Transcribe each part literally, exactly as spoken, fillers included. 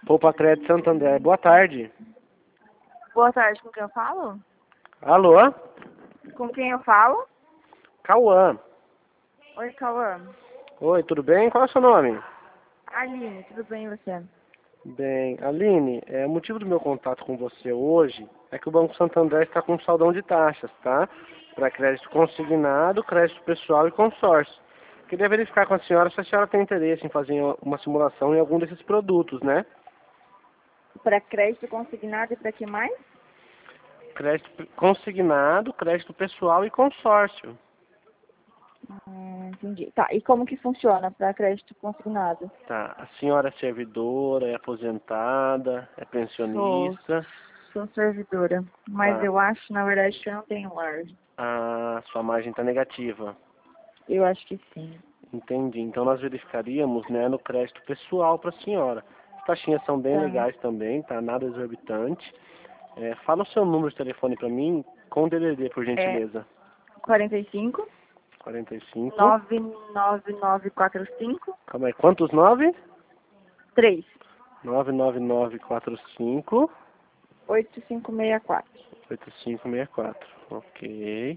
Poupa Crédito Santander. Boa tarde. Boa tarde, com quem eu falo? Alô? Com quem eu falo? Cauã. Oi, Cauã. Oi, tudo bem? Qual é o seu nome? Aline, tudo bem e você? Bem, Aline, é, o motivo do meu contato com você hoje é que o Banco Santander está com um saldão de taxas, tá? Para crédito consignado, crédito pessoal e consórcio. Queria verificar com a senhora se a senhora tem interesse em fazer uma simulação em algum desses produtos, né? Para crédito consignado e para que mais? Crédito consignado, crédito pessoal e consórcio. Hum, entendi. Tá, e como que funciona para crédito consignado? Tá, a senhora é servidora, é aposentada, é Sou, pensionista. sou servidora, mas Tá, eu acho, na verdade, que eu não tenho large. a sua margem está negativa. Eu acho que sim. Entendi. Então nós verificaríamos, né, no crédito pessoal para a senhora. As taxinhas são bem Tá. legais também, tá? Nada exorbitante. É, fala o seu número de telefone para mim com D D D, por É gentileza. quarenta e cinco, quarenta e cinco. nove nove nove quatro cinco, Calma aí, quantos nove? três, nove nove nove quatro cinco oito cinco seis quatro. oito cinco seis quatro. Ok.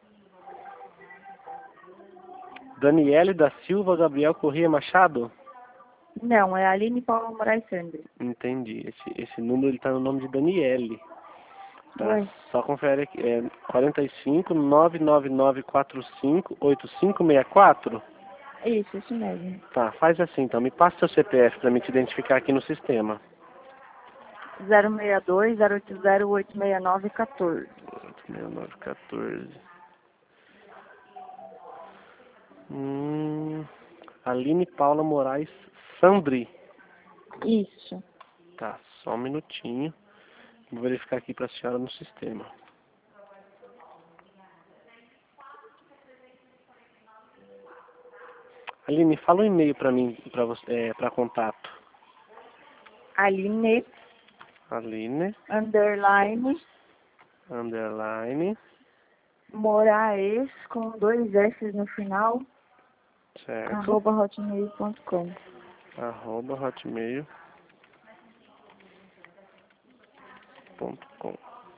Daniele da Silva Gabriel Corrêa Machado? Não, é Aline Paula Moraes Sandri. Entendi. Esse, esse número ele tá no nome de Daniele. Tá, Oi. só confere aqui. É quarenta e cinco, nove nove nove quatro cinco, oito cinco seis quatro? Isso, isso mesmo. Tá, faz assim então. Me passa seu C P F para me te identificar aqui no sistema. zero seis dois, zero oito zero, oito seis nove, um quatro. oito seis nove um quatro. Hum, Aline Paula Moraes Sandri. Isso. Tá, só um minutinho. Vou verificar aqui para a senhora no sistema. Aline, fala um e-mail para mim, para você, é, para contato. Aline, Aline, underline, underline, Moraes, com dois S no final, certo, arroba hotmail ponto com. arroba hotmail ponto com.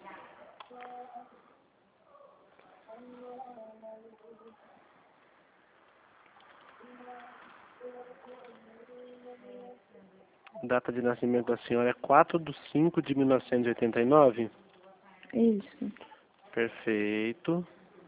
Data de nascimento da senhora é quatro de cinco de mil novecentos e oitenta e nove? Isso. Perfeito.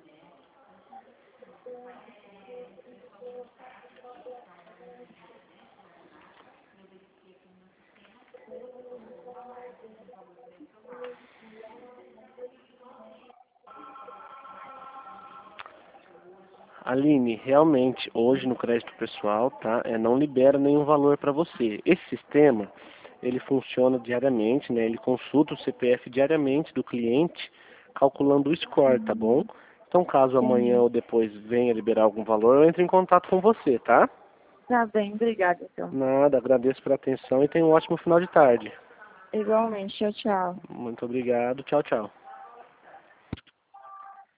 Aline, realmente, hoje no crédito pessoal, tá, é, não libera nenhum valor para você. Esse sistema, ele funciona diariamente, né, ele consulta o C P F diariamente do cliente, calculando o score, tá bom? Uhum. Então, caso amanhã Entendi. ou depois venha liberar algum valor, eu entro em contato com você, tá? Tá bem, obrigada, então. Nada, agradeço pela atenção e tenha um ótimo final de tarde. Igualmente, tchau, tchau. Muito obrigado, tchau, tchau.